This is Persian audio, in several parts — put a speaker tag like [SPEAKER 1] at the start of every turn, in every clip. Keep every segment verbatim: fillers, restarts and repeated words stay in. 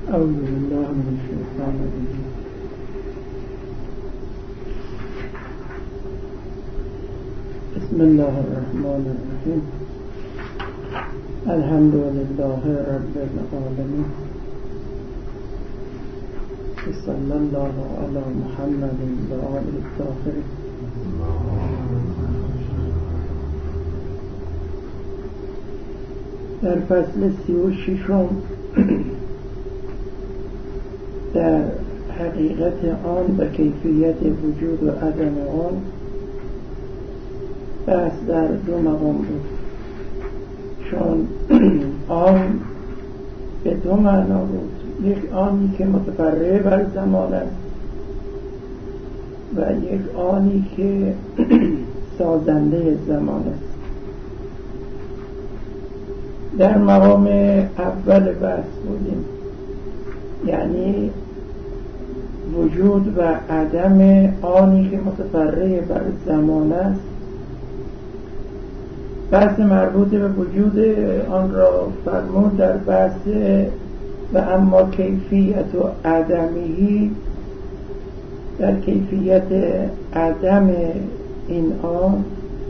[SPEAKER 1] أعوذ بالله من الشيطان الرجيم. بسم الله الرحمن الرحيم. الحمد لله رب العالمين. صلى الله على محمد وآله الطاهرين. در فصل سی و ششم در حقیقت آن و کیفیت وجود و عدم آن بحث در دو مقام بود، چون آن به دو معنا بود. یک آنی که متفرع بر زمان است و یک آنی که سازنده زمان است. در مقام اول بحث بودیم، یعنی وجود و عدم آنی که متفرع بر زمان است. بحث مربوط به وجود آن را فرمود در بحث و اما کیفیت و عدمی. در کیفیت عدم این آن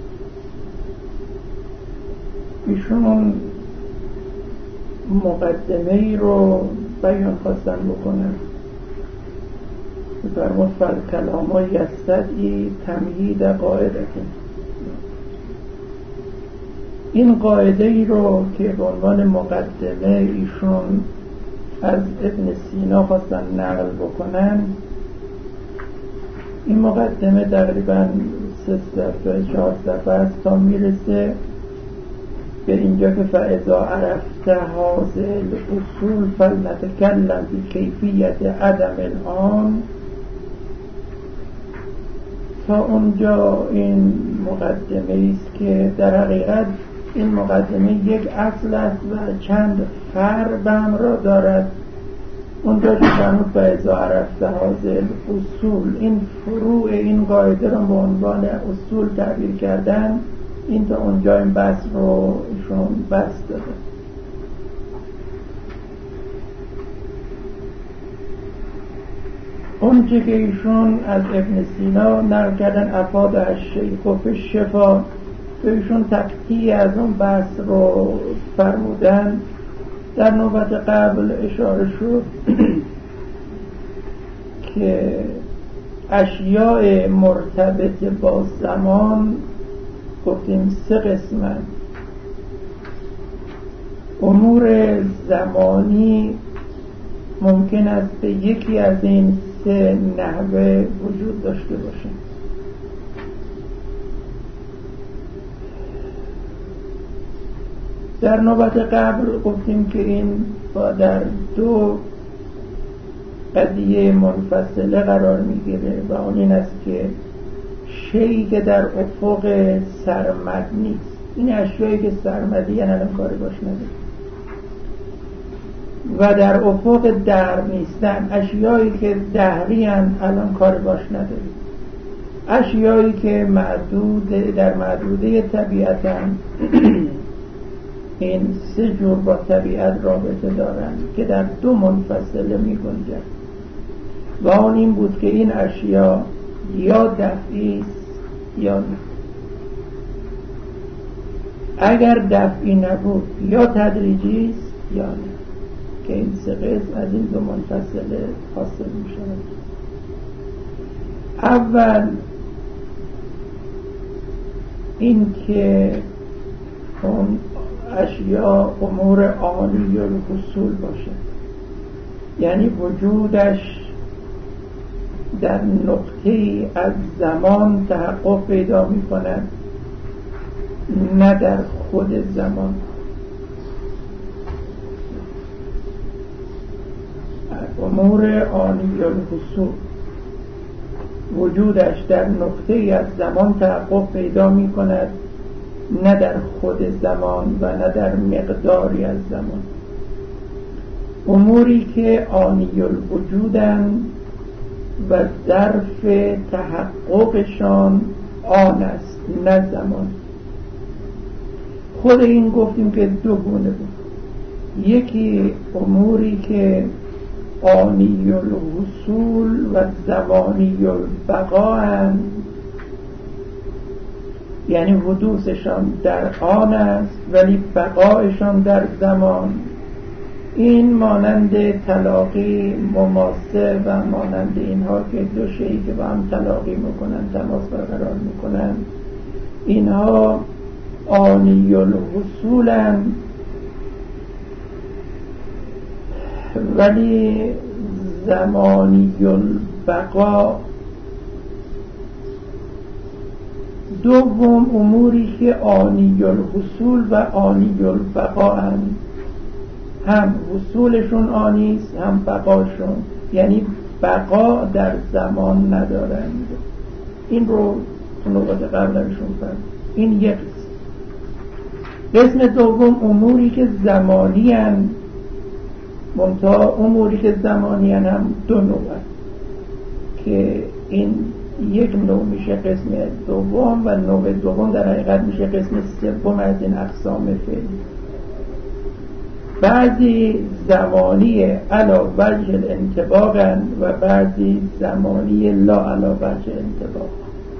[SPEAKER 1] ایشون مقدمه ای رو بیان خواستن بکنن. فرمود فالکلام یستدعی تمهید قاعده. این قاعده ای رو که به عنوان مقدمه ایشون از ابن سینا خواستن نقل بکنن، این مقدمه تقریبا سه صفحه چهار صفحه است تا میرسه به اینجا که فاذا عرفت هذه الاصول فلنتکلم بکیفیت عدم الآن. تا اونجا این مقدمه است که در حقیقت این مقدمه یک اصل است و چند فرع به همراه دارد. اونجا که فرمود فاذا عرفت هذه الاصول، این فروع این قاعده را به عنوان اصول تعبیر کردن. این تا اونجا این بحث رو ایشون بحث داده. اون چه که ایشون از ابن سینا نقل کردن افاد الشیخ و فی الشفا، که ایشون تقطیع از اون بحث رو فرمودن. در نوبت قبل اشاره شد که اشیاء مرتبط با زمان گفتیم سه قسمن. امور زمانی ممکن است به یکی از این سه نحوه وجود داشته باشه. در نوبت قبل گفتیم که این با در دو قضیه منفصله قرار میگیره و اون این است که شیئی که در افق سرمد نیست. این اشیایی که سرمدی یعنی الان کاری باش نداره و در افق دهر نیستن. اشیایی که دهری هستند الان کاری باش نداره. اشیایی که معدود در معدوده طبیعت هستند این سه جور با طبیعت رابطه دارند که در دو منفصله می گنجند و اون این بود که این اشیا یا دفعی یا نه. اگر دفعی نبود یا تدریجی است یا نه، که این سه قسم از این دو منفصله حاصل می شود. اول این که اون اشیا امور عالی الحصول باشه، یعنی وجودش در نقطه‌ای از زمان تحقق پیدا می کند، نه در خود زمان. امور عالی الحصول وجودش در نقطه‌ای از زمان تحقق پیدا می کند، نه در خود زمان و نه در مقداری از زمان. اموری که عالی الوجودند و ظرف تحققشان آن است نه زمان. خود این گفتیم که دو گونه بود. یکی اموری که آنی الحصول و زمانی البقا هم، یعنی حدوثشان در آن است ولی بقایشان در زمان. این مانند تلاقی مماسه و مانند اینها که دو شیئی که با هم تلاقی میکنن، تماس برقرار میکنن، اینها آنی الحصولن ولی زمانی البقا. دوم اموری که آنی الحصول و آنی البقا هم، هم حصولشون آنیست هم بقاشون، یعنی بقا در زمان ندارند. این رو تو نقاط قبلشون فرد. این یک قسم. قسم دوم اموری که زمانی هستند، منتها اموری که زمانی هستند هم دو نوع هست که این یک نوع میشه قسم دوم و نوع دوم در حقیقت میشه قسم سوم از این اقسام فعلی. بعضی زمانی علی وجه الانطباق و بعضی زمانی لا علی وجه الانطباق.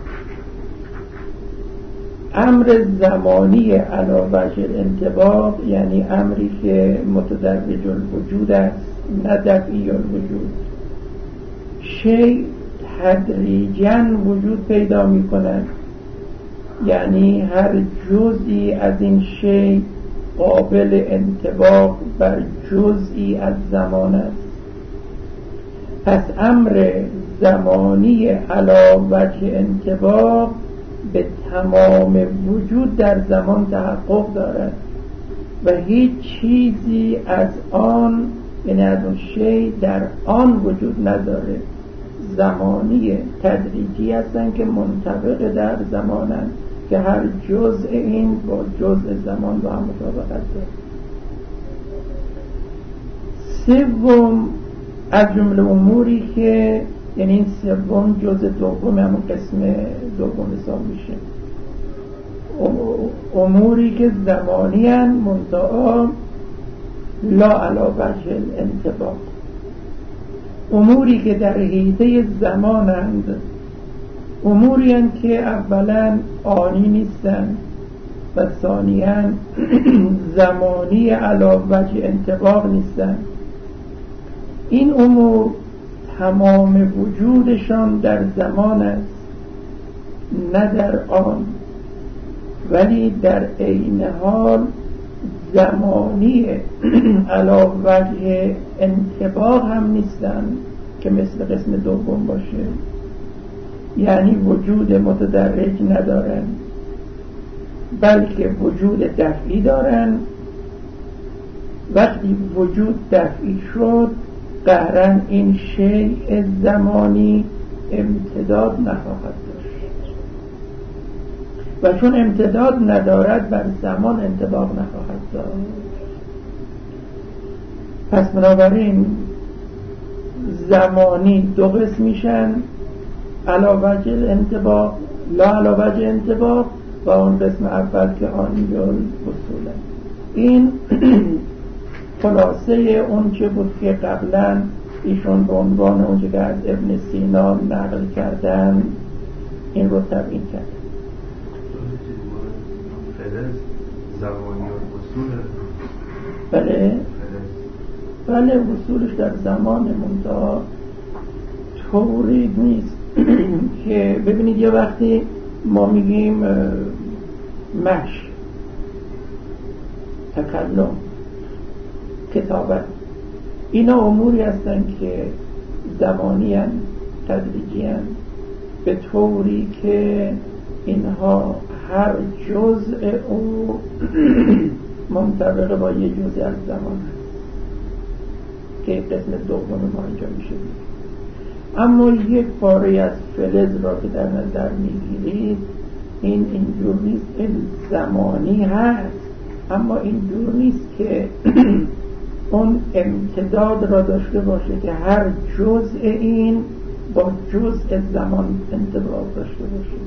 [SPEAKER 1] امر زمانی علی وجه الانطباق یعنی امری که متدرج الوجود است نه دفعی الوجود. شیء تدریجاً وجود پیدا می کند، یعنی هر جزئی از این شیء قابل انطباق بر جزئی از زمان است. پس امر زمانی علی وجه انطباق به تمام وجود در زمان تحقق دارد و هیچ چیزی از آن، یعنی از اون شیء در آن وجود نداره. زمانی تدریجی هستند که منطبق در زمانند که هر جزء این با جزء زمان با هم مطابقت داره. سوم از جمله اموری که، یعنی این سوم جزء دوم همون قسم دوم حساب میشه، اموری که زمانی هستند منتها لا علی وجه الانطباق. اموری که در حیطه زمانند، اموری هستند که اولا آنی نیستند و ثانیاً زمانی علی وجه انطباق نیستند. این امور تمام وجودشان در زمان است نه در آن، ولی در عین حال زمانی علی وجه انطباق هم نیستند که مثل قسم دوم باشه، یعنی وجود متدرج ندارند بلکه وجود دفعی دارند. وقتی وجود دفعی شد قهراً این شیء زمانی امتداد نخواهد داشت و چون امتداد ندارد بر زمان انطباق نخواهد داشت. پس بنابراین زمانی دو قسم میشن، علی وجه الانطباق لا علی وجه انطباق و اون قسم اول که آنی الحصول. این خلاصه اون چه بود که قبلا ایشون به عنوان اون که از ابن سینا نقل کردن این رو تبیین کرد.
[SPEAKER 2] زمانی الحصول
[SPEAKER 1] بله بله حصولش در زمان منتها طوری نیست که ببینید یه وقتی ما میگیم مشی، تکلم، کتابت، اینا اموری هستن که زمانی هن، تدریجی هن، به طوری که اینها هر جزء او منطبق با یه جزء از زمان هست که قسم دوم ما اینجا میشه. اما یک پاره از فلز را که در نظر میگیرید این اینجور نیست، این زمانی هست اما اینجور نیست که اون امتداد را داشته باشه که هر جزء این با جزء زمان انطباق داشته باشه.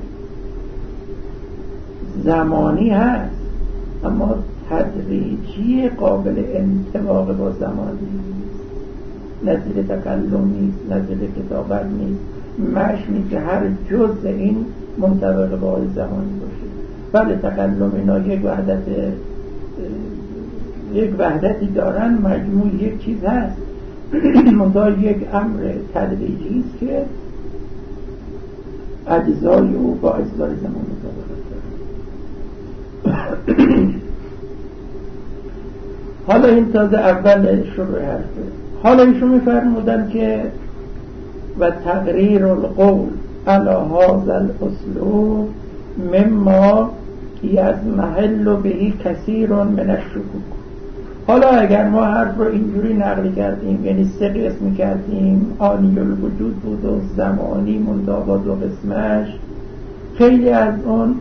[SPEAKER 1] زمانی هست اما تدریجی قابل انطباق با زمانی نیست. نظیر تکلم نیست، نظیر کتابت نیست، مش نیست که هر جزء این منطبق با زمانی باشه. بله تکلم اینا یک وحدت یک وحدتی دارن، مجموع یک چیز هست، منتها یک امر تدریجی است که اجزای او با اجزای زمان مطابقت دارن. حالا این تازه اول شروع حرفه. حالا ایشون میفرمودن که و تقریر القول علی هذا الاسلوب مما یضمحل به کثیر من الشکوک. حالا اگر ما حرف رو اینجوری نقل کردیم، یعنی سه قسم کردیم، آنی الوجود بود و زمانی منتها با دو قسمش، خیلی از اون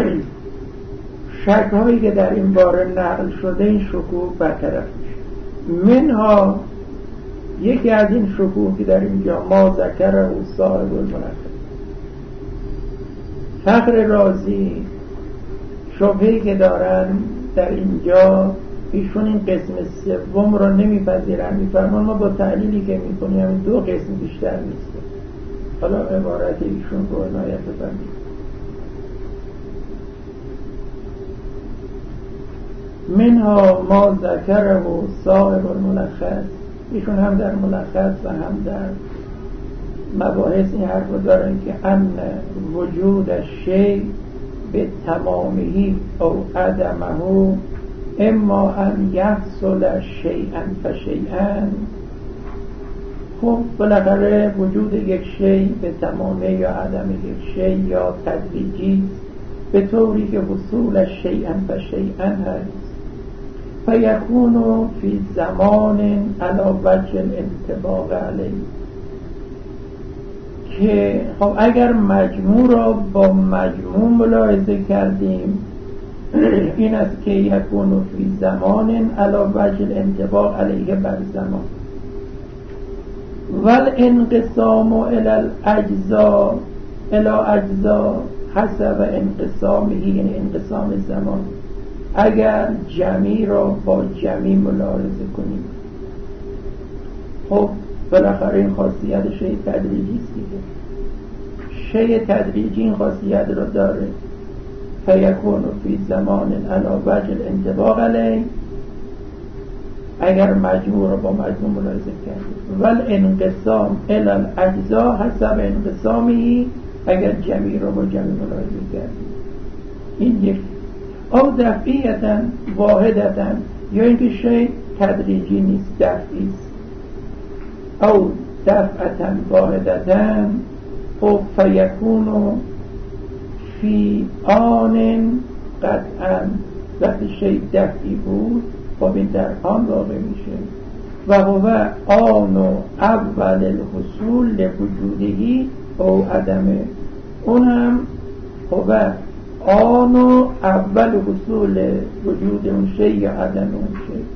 [SPEAKER 1] شک هایی که در این باره نقل شده این شکوک برطرف میشه. منها یکی از این شکوک که در اینجا ما ذکره و صاحب الملخص فخر رازی شبهه‌ای که دارن در اینجا، ایشون این قسم سوم رو نمیپذیرن، میفرمان ما با تعلیلی که میکنیم همین دو قسم بیشتر نیست. حالا عبارت ایشون رو عنایت بفرمایید. منها ما ذکره و صاحب الملخص، ایشون هم در ملخص و هم در مباحث این حرف رو دارن که ان وجود الشیء به تمامهی او عدمه اما ان یحصل شیئا فشیئا. خب بالاخره وجود یک شیء به تمامه یا عدم یک شیء یا تدریجی به طوری که وصول شیئا فشیئا هست، فیکون فی زمان علی وجه الانطباق علیه. که خب اگر مجموع را با مجموع ملاحظه کردیم، این است که یکون فی زمان علی وجه الانطباق علیه بر زمان، والانقسام الی الاجزاء الی اجزاء حسب انقسامه، یعنی انقسام زمان، اگر جمعی را با جمعی ملاحظه کنیم، خب بالاخره این خاصیت شیء تدریجی است دیگه. شیء تدریجی این خاصیت را داره، فیکون فی زمان علی وجه الانطباق علیه، اگر مجموع را با مجموع ملاحظه کردیم، والانقسام الی الاجزاء حسب انقسامه، اگر جمعی را با جمعی ملاحظه کردیم. این یک او دفعیتا واحدتا، یا اینکه شیء تدریجی نیست، دفعی است. او دفعتا واحدتا، خب فیکون فی آن قطعا، وقتی شیء دفعی بود خب این در آن واقع میشه. و هو آن اول الحصول لوجودهی او عدمه، اون هم هو آن اول حصول وجود اون شیء یا عدم اون شیء.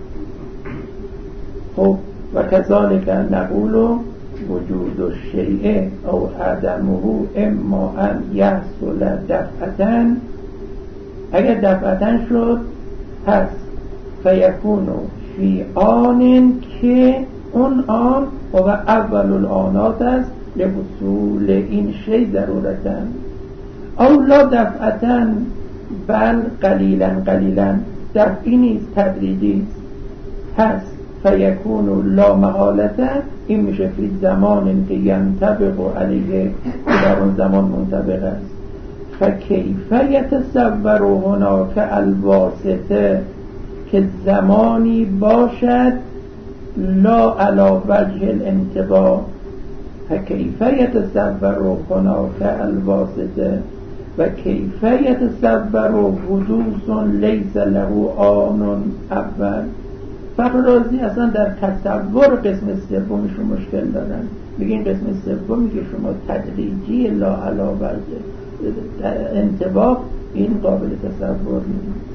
[SPEAKER 1] خب و کذالک نقول وجود الشیء او عدمه اما ان یحصل دفعتا، اگر دفعتا شد پس فیکون فی آن، که اون آن و اول الآنات است لوصول این شیء ضرورتا، او لا دفعتا بل قلیلا قلیلا، دفعی نیست تدریجی هست، فیکون لا محالته، این میشه فی زمان که ینطبق علیه، در اون زمان منطبق است. فکیف یتصور هناک الواسطه، که زمانی باشد لا علی وجه الانطباق، فکیف یتصور هناک الواسطه و کیف یتصور حدوث لیس له آن اول. فخر رازی اصلا در تصور قسم سومشون مشکل دارن، میگن قسم سومی که شما تدریجی لا علی وجه انطباق، این قابل تصور نیست.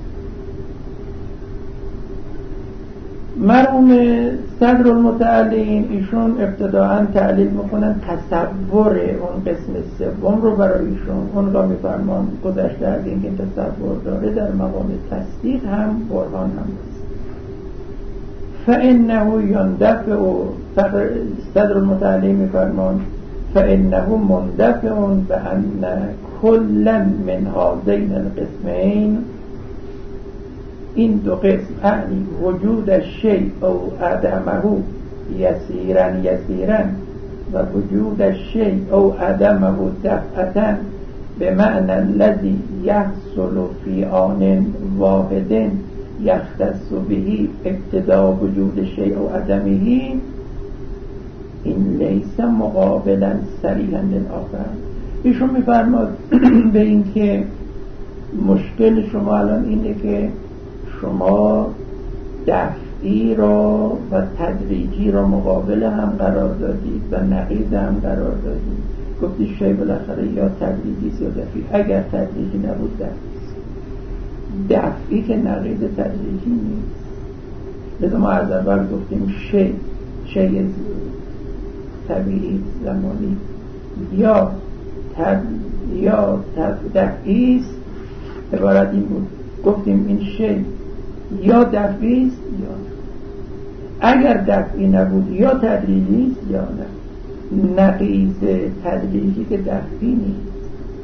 [SPEAKER 1] مرحوم صدر المتعلین ایشون ابتداعا تعلیل میکنن تصور اون قسم سوم رو برای ایشون، اون را میفرمان گذشته از اینکه تصور داره در مقام تصدیق هم برهان هم است. فانه یندفع، صدر المتعلی میفرمان فانه مندفع بان کلا من هذین القسمین، این دو قسم یعنی وجود الشیء او عدمه یسیرا یسیرا و وجود الشیء او عدمه دفعتا به معنی الذی یحصل فی آن واحد یختص به ابتدا وجود الشیء او عدمه، این لیس مقابلا صریحا للآخر. ایشون میفرماد به این که مشکل شما الان اینه که شما دفعی را و تدریجی را مقابل هم قرار دادید و نقیض هم قرار دادید. گفتید شیء بالاخره یا تدریجی است یا دفعی. اگر تدریجی نبود دفعی، دفعی که نقیض تدریجی نیست. لذا ما از اول گفتیم شیء شیء طبیعی زمانی یا تد... یا دفعی است. عبارت این بود، گفتیم این شیء یا دفعی است یا نه. اگر دفعی نبود یا تدریجی است یا نه. نقیض تدریجی که دفعی نیست،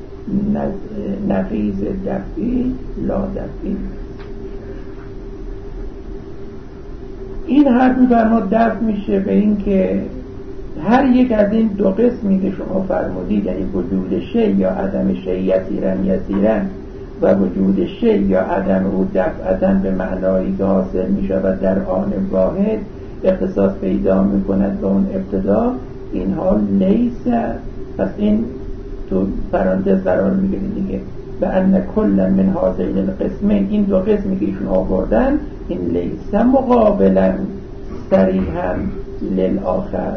[SPEAKER 1] نقیض دفعی لا دفعی. این حرف می‌فرما دفع میشه به این که هر یک از این دو قسمی که شما فرمودید، یعنی وجود شیء یا عدم شیء یسیرا یسیرا و وجود شیء یا عدم او دفعتا به معنایی که حاصل می شود در آن واحد اختصاص پیدا می کند به اون ابتدا، اینها لیس. پس این تو پرانتز قرار می گیرید دیگه، به ان کل من هذین القسمین، این دو قسمی که ایشون آوردن، این لیس مقابلا صریحا للآخر،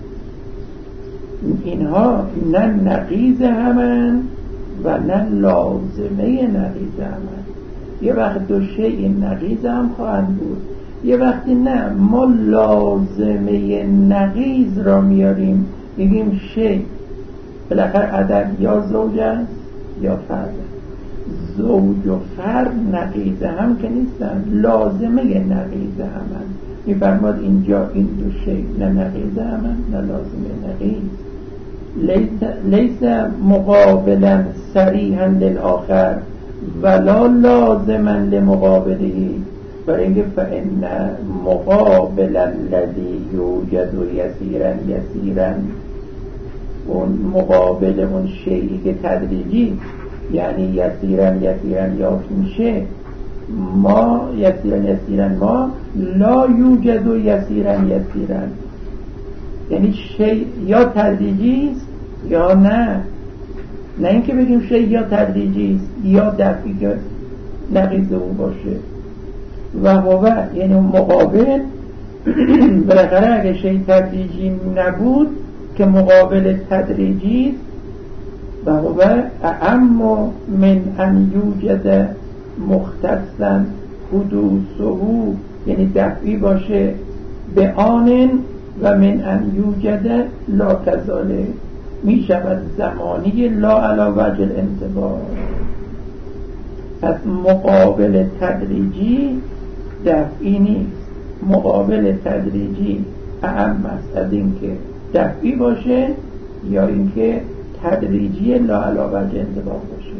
[SPEAKER 1] اینها نه نقیض همن و نه لازمه نقیض همن. یه وقت دو شیء نقیض هم خواهند بود، یه وقتی نه، ما لازمه نقیض را میاریم میگیم شیء بالاخره عدد یا زوج است یا فرد. زوج و فرد نقیض هم که نیستن، لازمه نقیض همن. میفرماد اینجا این دو شیء نه نقیض همن نه لازمه نقیض. لیس مقابلا صریحا للآخر ولا لازما لمقابله، برای اینکه فإن مقابل الذی یوجد یسیرا یسیرا، اون مقابل اون شیئی که تدریجی یعنی یسیرا یسیرا یافت میشه، ما یسیرا یسیرا ما لا یوجد یسیرا یسیرا، یعنی شیء یا تدریجی است یا نه. نه اینکه بگیم شیء یا تدریجی است یا دفعی که نقیض او باشه. و هو یعنی مقابل بالاخره اگه شیء تدریجی نبود که مقابل تدریجی است، و هو اعم من ان یوجد مختصا حدوثه، یعنی دفعی باشه به آن و من ان یوجد لا کذالک، می شود زمانی لا علی وجه الانضباط. پس مقابل تدریجی دفعی نیست، مقابل تدریجی اعم است از اینکه دفعی باشه یا اینکه تدریجی لا علی وجه انضباط باشه.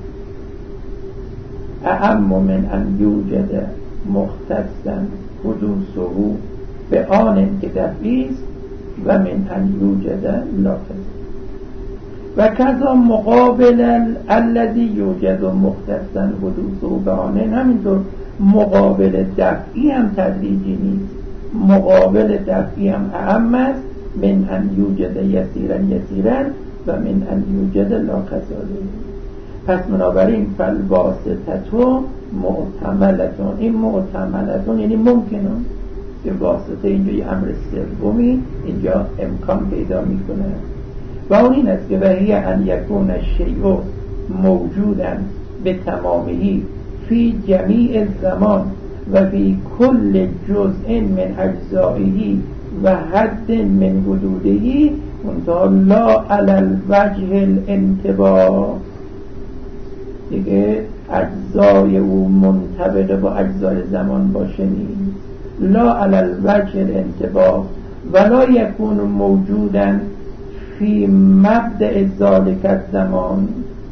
[SPEAKER 1] اعم من ان یوجد مختصا حدوثه به آن که دفعی است و من ان یوجد لا کذالک. و کذا مقابل الذی یوجد مختصا حدوثه به آن، همینطور مقابل دفعی هم تدریجی نیست، مقابل دفعی هم اعم است، من ان یوجد یسیرا یسیرا و من ان یوجد لا کذالک. پس بنابراین فالواسطه محتملتون، این محتملتون یعنی ممکنون، که واسطه اینجا یه امر سومی اینجا امکان پیدا میکنه و اون این است که وهی ان یکون الشیء موجودا به تمامی فی جمیع الزمان و فی کل جزء من اجزائه و حد من حدوده منتها لا علی الوجه الانطباق، دیگه اجزای او منطبق با اجزای زمان باشه نیست، لا علی الوجه الانطباق ولا یکون موجودا فی مبدأ ذالک الزمان.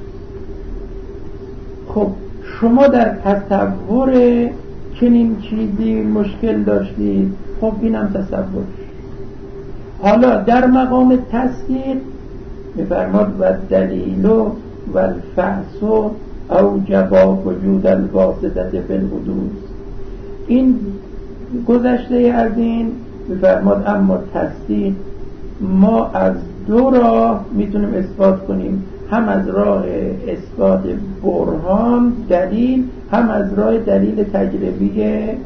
[SPEAKER 1] خب شما در تصور چنین چیزی مشکل داشتید، خب اینم تصور. حالا در مقام تصدیق می‌فرماد و دلیل و الفحص اوجب وجود الواسطه فی الحدوث. این گذشته از این می‌فرماد اما تصدیق ما از دو راه میتونیم اثبات کنیم، هم از راه اثبات برهان دلیل، هم از راه دلیل تجربی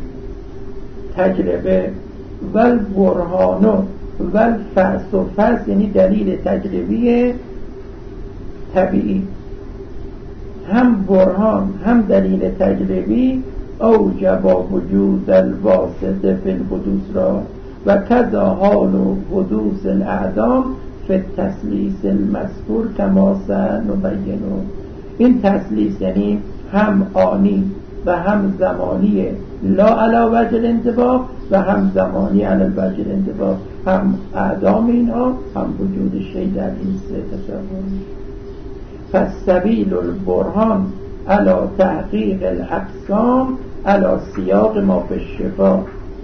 [SPEAKER 1] تجربه. ول برهانو ول فرس و فرس یعنی دلیل تجربی طبیعی. هم برهان هم دلیل تجربی اوجب وجود الواسطه فی الحدوث را و کذا حال و حدوث الاعدام فی التثلیث المذکور کما سنبین. این تثلیث یعنی هم آنی و هم زمانی لا علی وجه الانطباق و هم زمانی علی وجه الانطباق، هم اعدام اینها هم وجود شی در این سه تصور. پس سبیل البرهان علی تحقیق الاقسام علی سیاق ما فی الشفا.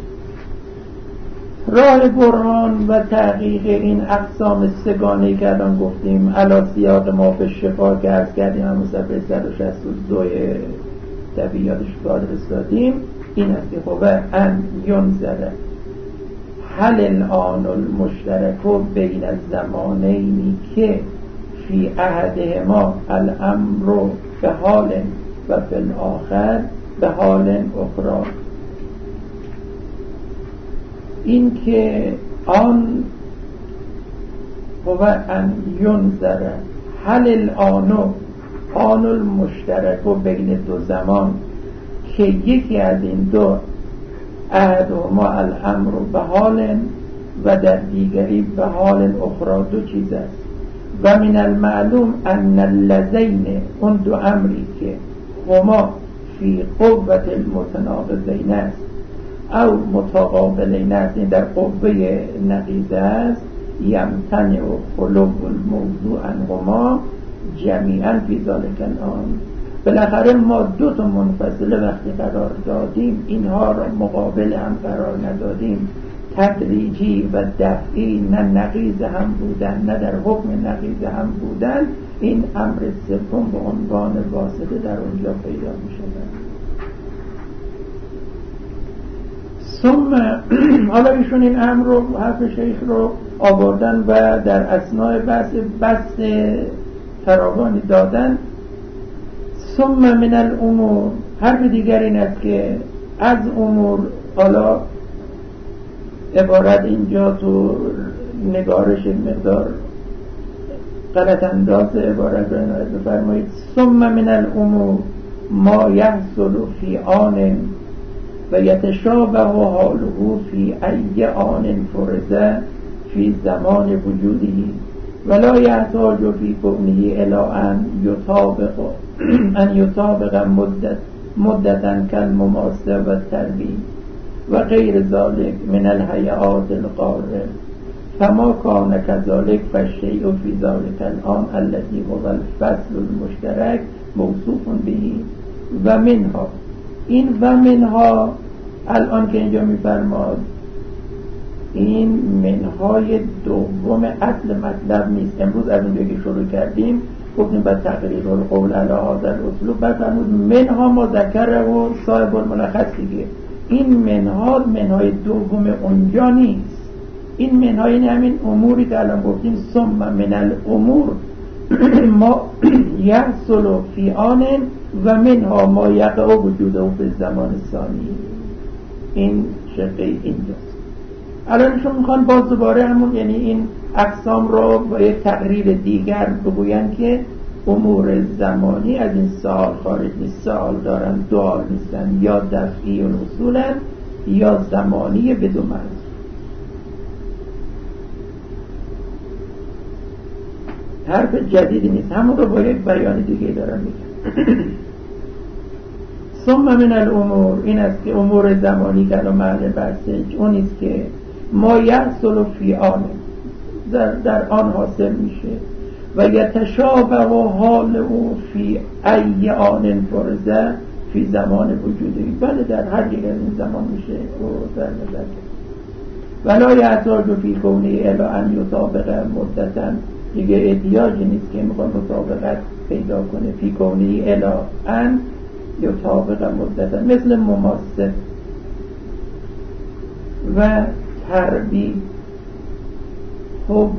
[SPEAKER 1] راه برهان و تحقیق این اقسام سگانه‌ای که الان گفتیم علی سیاق ما فی الشفا که عرض کردیم هم صفحه صد و شصت و دو طبیعیاتش کار رسادیم، این است که خب ان ینظر هل الان المشترک بین الزمانین که فی احدهما الامر به حال و فی الاخر به حال اخرى. این که آن هو ان ینظر هل الان آن المشترک بین دو زمان که یکی از این دو احدهما الامر به حال و در دیگری به حال اخرى دو چیز است. و من المعلوم ان اللذین اون دو امری که هما فی قوت المتناقضین است او متقابلین است، این در قوه نقیضه است، یمتنع خلو الموضوع عنهما جمیعا فی ذلک الان. بالاخره ما دو تا منفصله وقتی قرار دادیم اینها را مقابل هم قرار ندادیم، تدریجی و دفعی، نه نقیض هم بودن نه در حکم نقیض هم بودن، این امر سوم به عنوان واسطه در اونجا پیدا می شود. ثم حالا ایشون این امر رو حرف شیخ رو آوردن و در اثناء بحث بحث فراوانی دادن. ثم من الامور، حرف دیگر این است که از امور، حالا عبارت اینجا تو نگارش مقدار غلط انداز عبارت رو عنایت بفرمایید. ثم من الامور ما یحصل فی آن و یتشابه حاله فی ای آن فرض فی زمان وجوده ولا یحتاج فی کونه الی ان یطابق ان یطابق مدت مدتا کالمماسه و التربیه و غیر ذلك من الحیات القاره فما کان كذلك فالشیء فی ذلك الان الذي هو الفصل المشترک موصوف به. و منها، این و منها الان که اینجا میفرماد این منهای دوم اصل مطلب نیست. امروز از اونجا که شروع کردیم گفتیم بعد تقریر القول علی هذا الاسلوب، بعد فرمود منها ما ذکره و صاحب الملخص دیگه. این منها منهای دوم اونجا نیست، این منهای این همین اموری که الان گفتیم ثم من الامور ما یحصل فی آن و منها ما یقع وجوده فی زمان ثانی. این شقه اینجاست. الانشون میخوان باز دوباره همون، یعنی این اقسام رو با یک تقریر دیگر بگوین که امور زمانی از این سوال خارج نیست، سوال دارن دوال نیستن، یا دفعی الاصولن یا زمانی بدون مرز. حرف جدیدی نیست، همون رو با یک بیان دیگه دارن میگن. ثم من الامور، این است که امور زمانی که الان محل بحثش اون است که ما یحصل فی آن، در, در آن حاصل میشه، و یتشابه و حال او فی ای آن فرزه فی زمان وجودی. بله در هر یک از این زمان میشه او در نظر کرد. ولا یحتاج فی کونه الا ان یطابق مدتا، دیگه احتیاجی نیست که میخواد مطابقت پیدا کنه. فی کونه الا ان یطابق مدتا، مثل مماسه و تربی. خب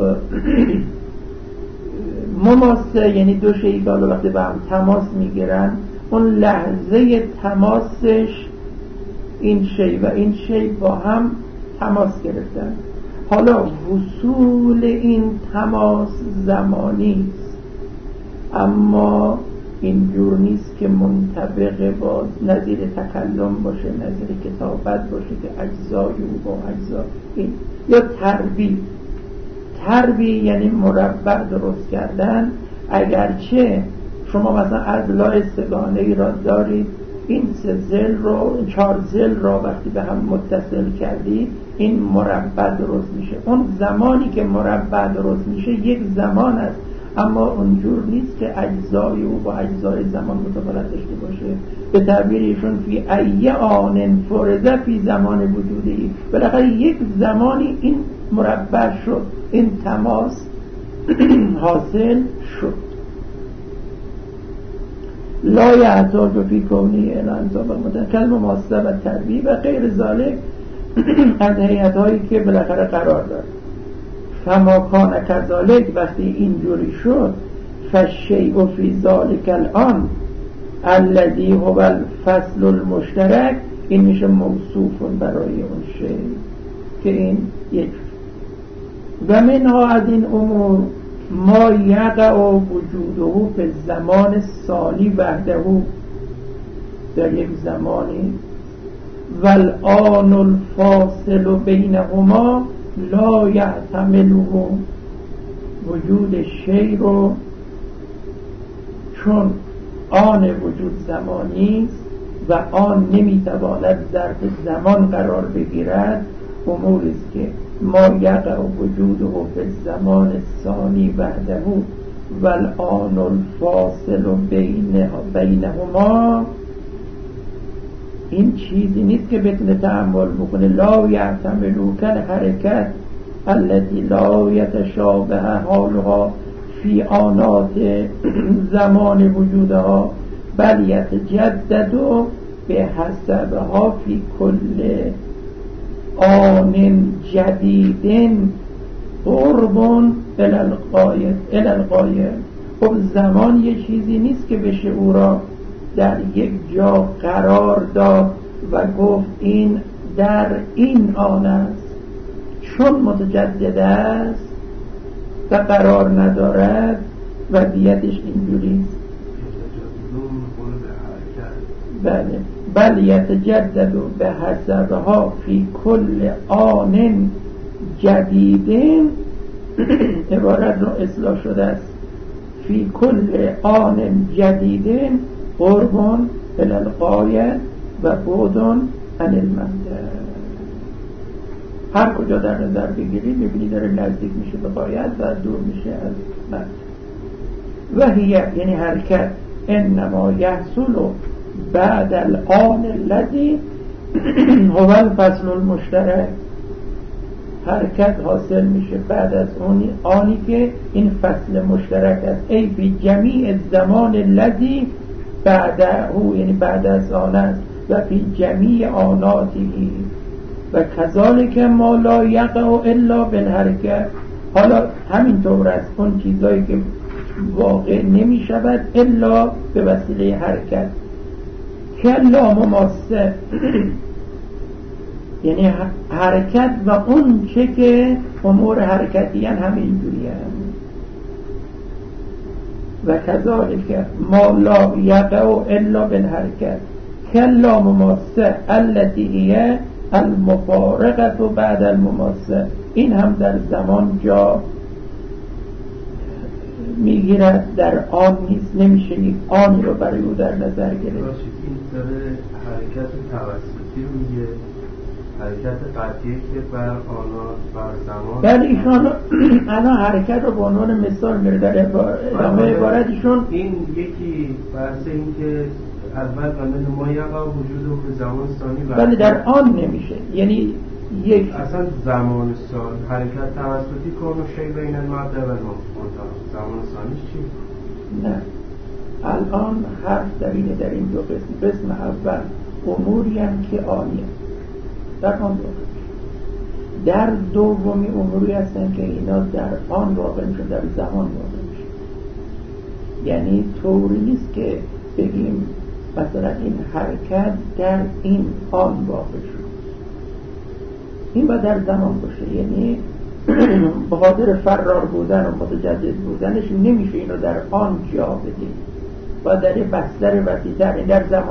[SPEAKER 1] مماسه یعنی دو شیء که وقتی با هم تماس میگیرن، اون لحظه تماسش این شیء و این شیء با هم تماس گرفتن. حالا وصول این تماس زمانی است، اما اینجور نیست که منطبق با نظیر تکلم باشه، نظیر کتابت باشه که اجزای او با اجزا این. یا تربی، تربی یعنی مربع درست کردن. اگرچه شما مثلا اضلاع سگانه ای را دارید، این سه ضلع رو، این چهار ضلع را وقتی به هم متصل کردید این مربع درست میشه. اون زمانی که مربع درست میشه یک زمان است، اما اونجور نیست که اجزای او با اجزای زمان متفاوت داشته باشه. به تعبیر ایشون فی ای آن فرزه فی زمان وجودی، بالاخره یک زمانی این مربع شد، این تماس حاصل شد. لا یحتاج فی کونی الانصاب المدن کلمه ماسه و تربیه و غیر ذالک از هیئت‌هایی که بالاخره قرار داره. فما کان کذالک، وقتی اینجوری شد، فالشیء فی ذالک الان الذی هو الفصل المشترک، این میشه موصوف برای اون شیء که این یک. و منها از این امور ما یقع وجوده به زمان سالی وحده، در یک زمانی، والآن الفاصل بینهما لا یحتمله، وجود شیء رو چون آن وجود زمانی است و آن نمیتواند ظرف زمان قرار بگیرد، اموری است که ما یقع وجوده به زمان ثانی وحده والآن الفاصل بینهما، این چیزی نیست که بتونه تأمل بکنه. لا یحتملو کل حرکت التي لا یتشابه حالها فی آنات زمان وجودها بل یتجدد به حسبها فی کل آن جدید قرب الالقایه الالقایه. خب زمان یه چیزی نیست که بشه او را در یک جا قرار داد و گفت این در این آن است، چون متجدد است و قرار ندارد و وضعیتش اینجوری است. بله، بل یتجدد به حسبها فی کل آن جدید، عبارت رو اصلاح شده است، فی کل آن جدید قرب الالقایه و بعد عن المنطق. هر کجا در نظر بگیرید میبینید داره نزدیک میشه به غایت و دور میشه از منطق. و هی یعنی حرکت انما یحصل بعد الآن الذی هو الفصل المشترک، حرکت حاصل میشه بعد از اون آنی که این فصل مشترک است. ای فی جمیع الزمان الذی بعده، یعنی بعد از آن است، و فی جمیع آناتی و کذالک ما لا یقع الا بالحرکت. حالا همینطور است اون چیزایی که واقع نمی شود الا به وسیله حرکت. کلا مماسه یعنی حرکت و اون چه که امور حرکتی هم همینجوری هم. و کذالک ما لا یقع الا بالحرکت کلا مماسه التي هي المفارقه بعد المماسه، این هم در زمان جا میگیرد در آن نیست، نمیشه یک آنی رو برای او در نظر گرفت.
[SPEAKER 2] این داره حرکت توسطی رو میگه، حرکت قطعی که بر آنها بر زمان.
[SPEAKER 1] بله ایشان الان حرکت رو به عنوان مثال میره در ادامه عبارت ایشون.
[SPEAKER 2] این یکی بحث این که اول قانون ما یقع وجود و به زمان ثانی.
[SPEAKER 1] بله در آن نمیشه، یعنی یک
[SPEAKER 2] اصلا زمان ثانی حرکت توسطی کن و شی بین المبدأ و المنتهی. زمان ثانیش چی؟
[SPEAKER 1] نه الان حرف در اینه، در این دو قسم. قسم اول اموری هم که آنیه در آن واقع، در دومی اموری هستن که اینا در آن واقع میشن، در زمان واقع میشن. یعنی طوری نیست که بگیم مثلا این حرکت در این آن واقع شد، این باید در زمان باشه. یعنی به خاطر فرار بودن و متجدد بودنش نمیشه اینو در آن جا بدیم، باید در یه بستر وسیع‌تر، این در زمان.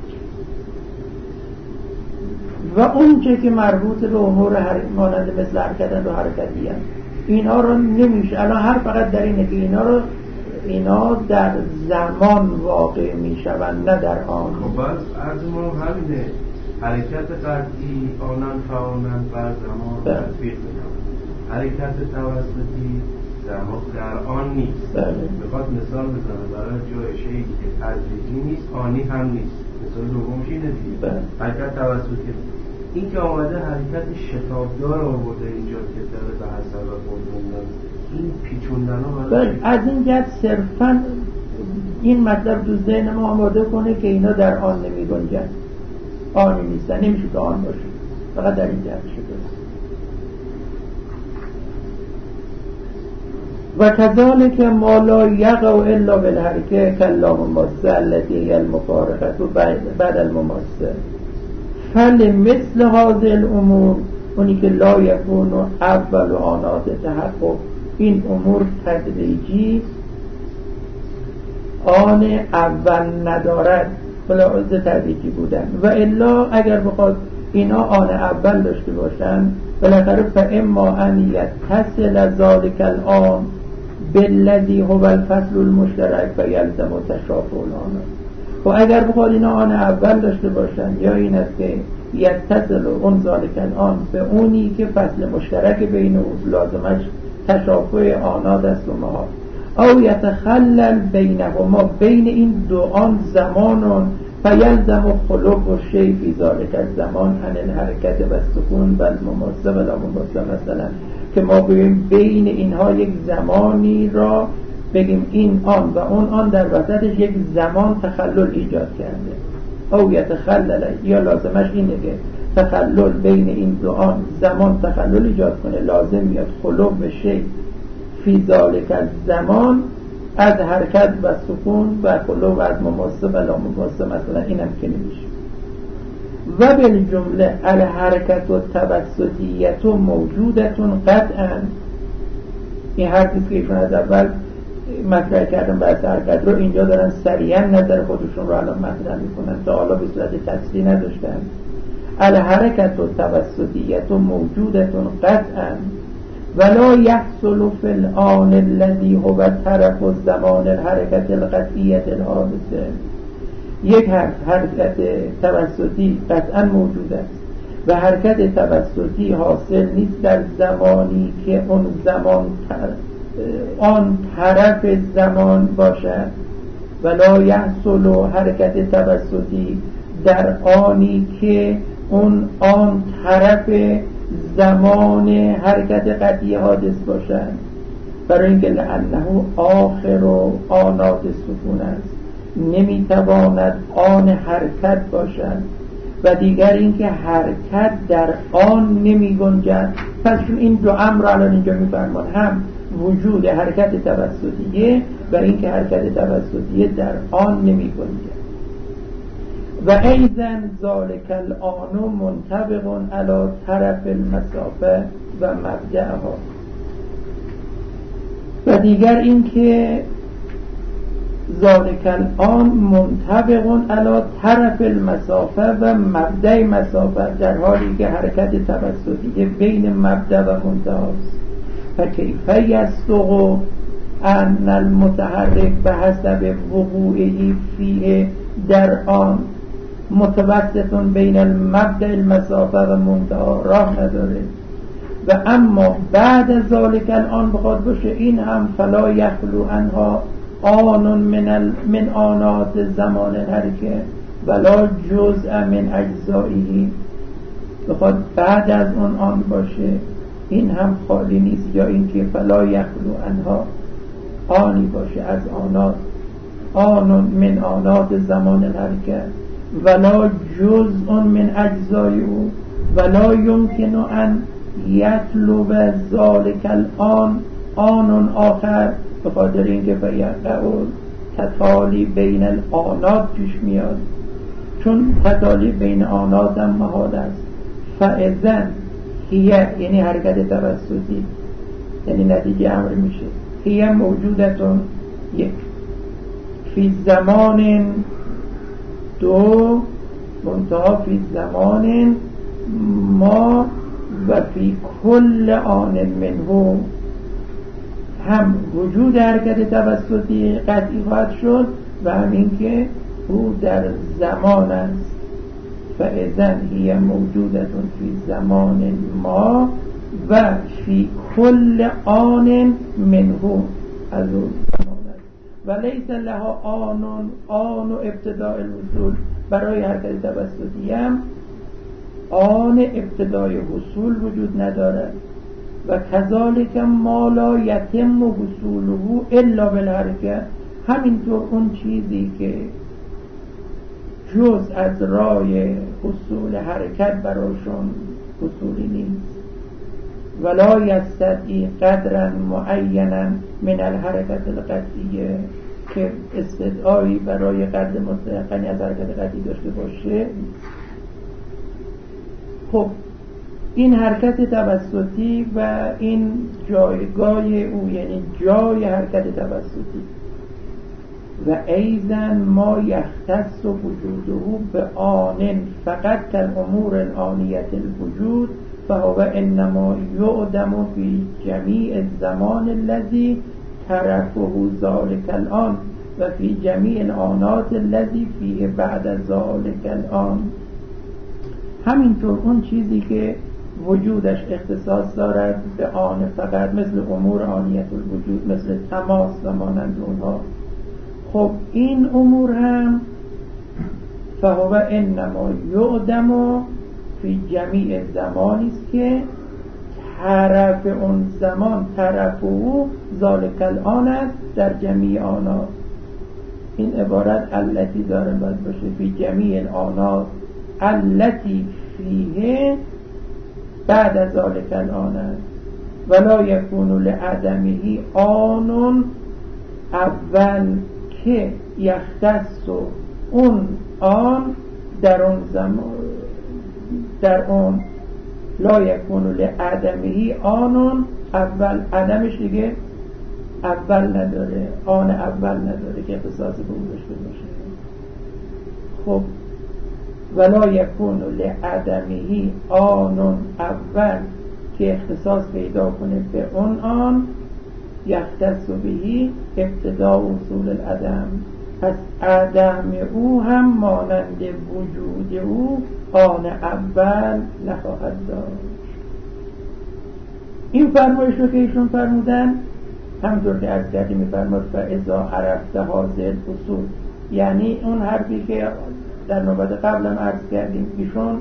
[SPEAKER 1] و اون چه که مربوط به امور مانند مثل حرکتن و حرکتی هست، اینا رو نمیشه الان هر فقط در اینه که اینا رو اینا در زمان واقع میشوند نه در آن.
[SPEAKER 2] خب بس از ما همینه، حرکت قطعی آنان فعانن بر زمان تطبیق میکنن، حرکت توسطی زمان در آن نیست. بخواد مثال بزنه برای جای شیئی که تدریجی نیست آنی هم نیست، مثال دومش اینه دیگه. حرکت توسطی این که آمده حرکت شتابدار آورده اینجا که داره به حسب قدوندن این پیچوندن ها
[SPEAKER 1] بله از این جهت صرفا این مطلب تو ذهن ما آماده کنه که اینا در آن نمی گنجن، آنی نیستن، نمیشه که آن باشه، فقط در این جهت شده. و کذالک ما لا یقع الا بالحرکه کلام ماسه التي المفارقه بعد المماسه فل مثل هذه الامور اونی که لا یکون اول آنات تحقق، این امور تدریجی آن اول ندارد بلعوض تدریجی بودن. و الا اگر بخواد اینا آن اول داشته باشن بالاخره فاما ان یتصل ذلک الآن بالذی هو الفصل المشترک فیلزم تشافع الآن. و اگر بخواد اینا آن اول داشته باشن یا این است که یتصل اون ذالک الآن به اونی که فصل مشترک بین او لازمش تشافع آنات است و ما او یتخلل بینهما، بین این دو آن زمانون فیلزم خلوب و شی فی ذالک الزمان عن الحرکت و سکون و المماسه و لا مماسه. مثلا که ما بگیم بین اینها یک زمانی را بگیم این آن و اون آن در وسطش یک زمان تخلل ایجاد کرده، او یتخلل یا لازمش اینه که تخلل بین این دو آن زمان تخلل ایجاد کنه، لازم میاد خلوب شی فی ذالک الزمان از حرکت و سکون و خلوب از مماسه و لا مماسه. مثلا اینم که نمیشه. و بالجمله الحرکت و توسطیت موجودتون قطعا، این حرفی که ایشون از اول مطرح کردن بحث حرکت رو اینجا دارن سریعا نظر خودشون رو الان مطرح میکنن، تا حالا به صورت تفصیلی نداشتن. الحرکت و توسطیت موجودتون قطعا ولا یحصل فی الآن الذی هو طرف الزمان الحرکت القطعیت الحادثه. یک حرکت توسطی قطعا موجود است و حرکت توسطی حاصل نیست در زمانی که اون زمان آن طرف زمان باشد، ولا یحصل حرکت توسطی در آنی که اون آن طرف زمان حرکت قطعی حادث باشد، برای اینکه لانه آخر و آنات سکون است، نمیتواند آن حرکت باشد. و دیگر اینکه حرکت در آن نمی گنجد. پس این دو امر الان اینجا میفرمان، هم وجود حرکت توسطیه و اینکه حرکت توسطیه در آن نمی گنجد. و ایضا ذالک الآن منطبق علی طرف المسافه و مبدأها. و دیگر اینکه ذالک الآن منطبق علی طرف المسافه و مبدأ مسافه، در حالی که حرکت توسطیه بین مبدأ و منتهاست. فکیف یصدق ان المتحرک به حسب وقوعی فیه در آن متوسطون بین المبدأ المسافه و منتها، راه نداره. و اما بعد ذالک الان بخواد باشه این هم فلا یخلو عنها آن من, ال... من آنات زمان حرکه ولا جزء من اجزائه، بخواد بعد از اون آن باشه این هم خالی نیست. یا اینکه فلا یخلو عنها آنی باشه از آنات، آن من آنات زمان حرکه ولا جزء من اجزای او ولا یمکن ان یطلب ذالک الان آن آخر، به خاطر اینکه فیقع تتالی بین الآنات پیش میاد، چون تتالی بین آنات هم محال است. فاذن هیه یعنی حرکت توسطی یعنی نتیجه امر میشه، هیه موجودتون یک فی زمان دو منتها فی زمان ما و فی کل آن منه، هم وجود حرکت توسطی قطعی خواهد شد و همین که او در زمان است. فاذن هی موجودتون فی زمان ما و فی کل آن منه، از اون زمان است. و لیس لها آن آن ابتداء الوصول، برای حرکت توسطی هم آن ابتدای حصول وجود ندارد. و کذالک ما لا یتم حصوله الا بالحرکه، همینطور اون چیزی که جز از راه حصول حرکت براشون حصولی نیست. ولا یستدعی قدرا معینا من الحرکت القطعیه، که استدعایی برای قدر مستحقنی از حرکت قطعی داشته باشه. خب این حرکت توسطی و این جایگاه او یعنی جای حرکت توسطی و ایضا ما یختص وجوده به آن فقط کالامور الآنیة الوجود فهو انما یعدم فی جمیع الزمان الذی طرفه ذلك الآن و فی جمیع الآنات الذی فیه بعد ذلك الآن. همینطور اون چیزی که وجودش اختصاص دارد به آن فقط، مثل امور آنیت الوجود، مثل تماس و مانند اونها، خب این امور هم فهو انما یعدم فی جمیع زمانی است که طرف اون زمان طرف او ذالک الآن است در جمیع آنات. این عبارت التی داره باید باشه فی جمیع آنات التی فیه بعد از ذالک الآن است. ولا یکون لعدمه آن اول که یختص اون آن در اون زمان در اون لا یکون لعدمه آن اول، عدمش دیگه اول نداره، آن اول نداره که اختصاص به اون داشته باشه. خب ولا یکون لعدمه آن اول که اختصاص پیدا کنه به اون آن یختص بهی ابتدا اصول العدم، پس عدم او هم مانند وجود او آن اول نخواهد داشت. این فرمایش رو که ایشون فرمودن همونطور که از کردی میفرماد فاذا عرفت هذه اصول، یعنی اون حرفی که در نوبت قبلم عرض کردیم ایشون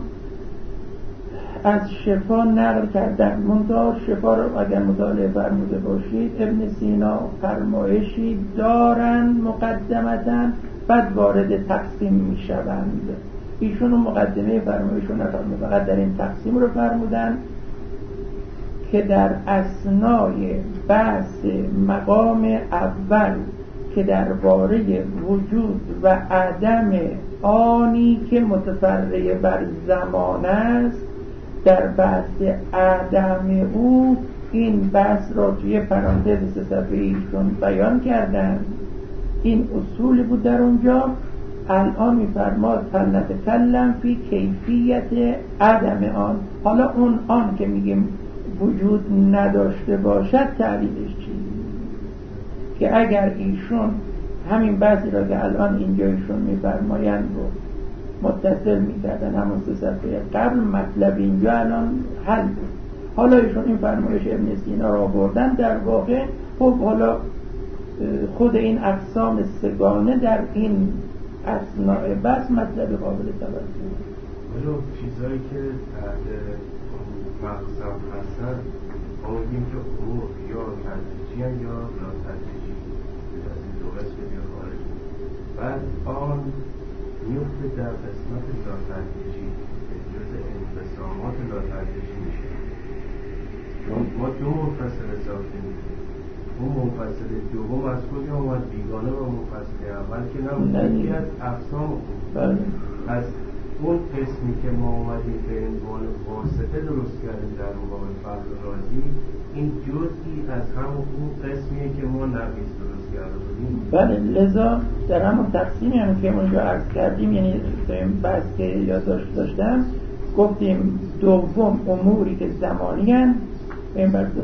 [SPEAKER 1] از شفا نقل کردن. منتها شفا رو اگر مطالعه فرموده باشید ابن سینا فرمایشی دارن مقدمتاً بعد وارد تقسیم میشوند. ایشون مقدمه فرمایشون نفرمود، فقط در این تقسیم رو فرمودن که در اثنای بحث مقام اول که درباره وجود و عدم آنی که متفرع بر زمان است، در بحث عدم او این بحث را توی پرانتز سه صفحه ایشون بیان کردن. این اصول بود در اونجا. الان میفرماد فلنتکلم فی کیفیت عدم آن. حالا اون آن که میگیم وجود نداشته باشد تعلیلش چی؟ که اگر ایشون همین بعضی را که الان اینجا ایشون میفرمایند رو متصل میکردن همون سه صفحه قبل، مطلب اینجا الان حل بود. حالا ایشون این فرمایش ابن سینا را بردن، در واقع خب حالا خود این اقسام سگانه در این اثناء بس مطلب قابل توجه.
[SPEAKER 2] ولو چیزایی که تحت مقسم هستن ما بگیم که امور یا تدریجی یا لا تدریجی، از این دو قسم یا خارج، بعد آن میفته در قسمت لا تدریجی، جز انقسامات لا تدریجی میشه. چون ما دو منفصل اضافه میکنیم، اون منفصل دوم از کجا اومد؟ بیگانه و منفصل اول که نبود، یکی از اقسام اون. از اون قسمی که ما اومدیم به عنوان واسطه درست کردیم در مقابل فرد راضی، این جزئی از همون اون قسمیه که ما نقیض درست کرده بودیم.
[SPEAKER 1] بله، لذا در همون تقسیمی هم که اونجا عرض کردیم، یعنی این بحث که یادداشت داشتم، گفتیم دوم اموری که زمانی هستند، این بردونه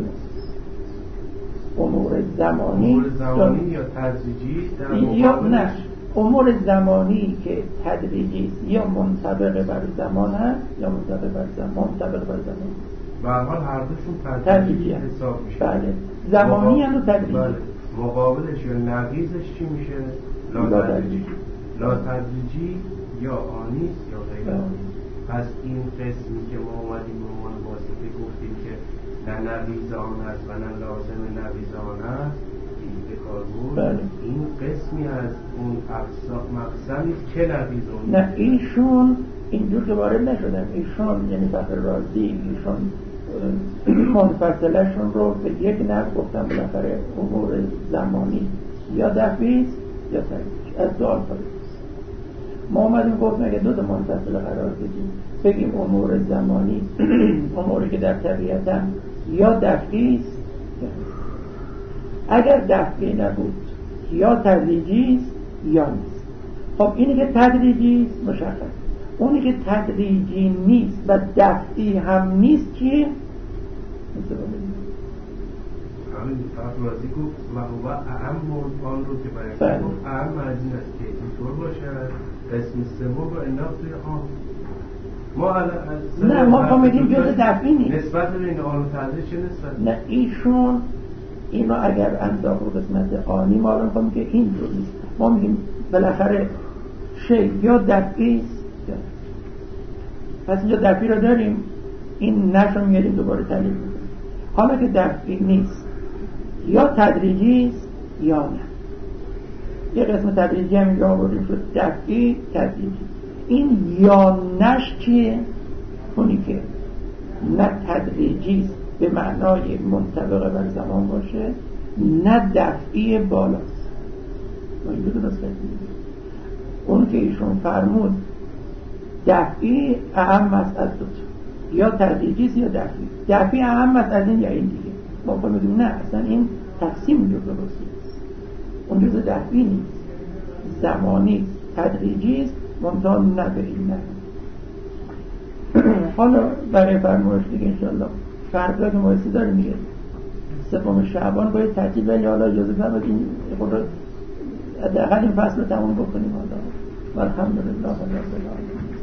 [SPEAKER 1] امور زمانی
[SPEAKER 2] امور زمانی یا تدریجی در
[SPEAKER 1] یا نه امور زمانی که تدریجی یا منطبق بر زمان هست یا منطبق بر زمان منطبق بر زمان
[SPEAKER 2] به هر حال هر دوشون تدریجی حساب میشه.
[SPEAKER 1] بله، زمانی هم و تدریجی.
[SPEAKER 2] بله. مقابلش یا نقیضش چی میشه؟ لا تدریجی. لا تدریجی یا آنیست یا غیر آنیست. پس این قسمی که ما اومدیم به عنوان واسطه گفتیم که نه نقیض آن است و نه لازم نقیض آن است، این به کار بود.
[SPEAKER 1] بله.
[SPEAKER 2] این قسمی از اون مقسمی که نقیض آن
[SPEAKER 1] نه، ایشون اینجور که وارد نشدن. ایشون یعنی فخر رازی ایشون منفصلشون رو به یک نفر گفتن بالاخره امور زمانی یا دفعی یا تدریجی. از سوال پرسید ما اومدیم گفتیم اگه دو تا منفصل قرار بدیم، بگیم امور زمانی اموری که در طبیعتا یا دفعی است، اگر دفعی نبود یا تدریجی است یا نیست. خب اینی که تدریجی است مشخص، اونی که تدریجی نیست و دفعی هم نیست چیه؟
[SPEAKER 2] همین فرق رازی گفت و هو اهم آن رو که باید گفت اهم از این است که اینطور باشد قسم سوم رو انداخت توی آن. ما
[SPEAKER 1] نه ما فهمیدیم جز دفعی نیست.
[SPEAKER 2] نسبت بین آن و تدریج چه نسبت؟
[SPEAKER 1] نه ایشون اینو اگر انداخت رو قسمت آنی ما رو فهمیم که این رو نیست. ما میگیم بالاخره شی یا دفعی است. پس اینجا دفعی رو داریم، این نشو میاریم دوباره تعلیل میکنیم. حالا که دفعی نیست یا تدریجی است یا نه، یه قسم تدریجی هم اینجا آوردیم شد دفعی تدریجی. این یا نش چیه؟ اونی که نه تدریجی است به معنای منطبق بر زمان باشه، نه دفعی بالاست. ما این دو درست کردیم. اون که ایشون فرمود دفعی اهم است از دوتا، یا تدریجی است یا دفعی. دفعی اهم است از این یا این دیگه. ما فهمیدیم نه اصلا این تقسیم اینجا درست نیست. اون جزء دفعی نیست، زمانی تدریجی است، منتها نه به این نه. حالا برای فرمایش دیگه انشالله فردا که مایسته داریم میگه سوم شعبان باید تعطیل، ولی حالا اجازه فرمایید این خود رو حداقل این فصل رو تموم بکنیم. حالا والحمدلله رب العالمین.